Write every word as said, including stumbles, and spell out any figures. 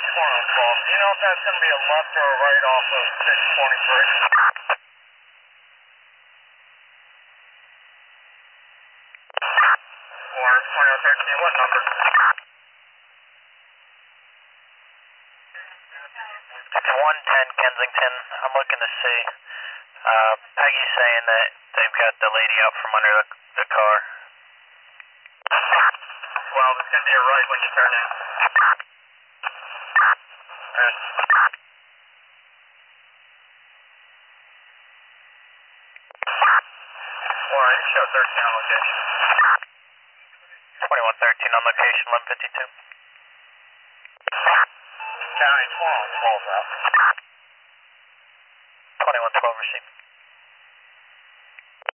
twelve. Do you know if that's going to be a left or a right off of six twenty-three? Lawrence twenty-one thirteen, what number? one ten Kensington. I'm looking to see. Uh, Peggy's saying that they've got the lady out from under the, the car. Well, it's going to be a right when you turn in. And well, you show thirteen on location. twenty-one thirteen on location, eleven fifty-two. County twelve, twelve out. twenty-one twelve received.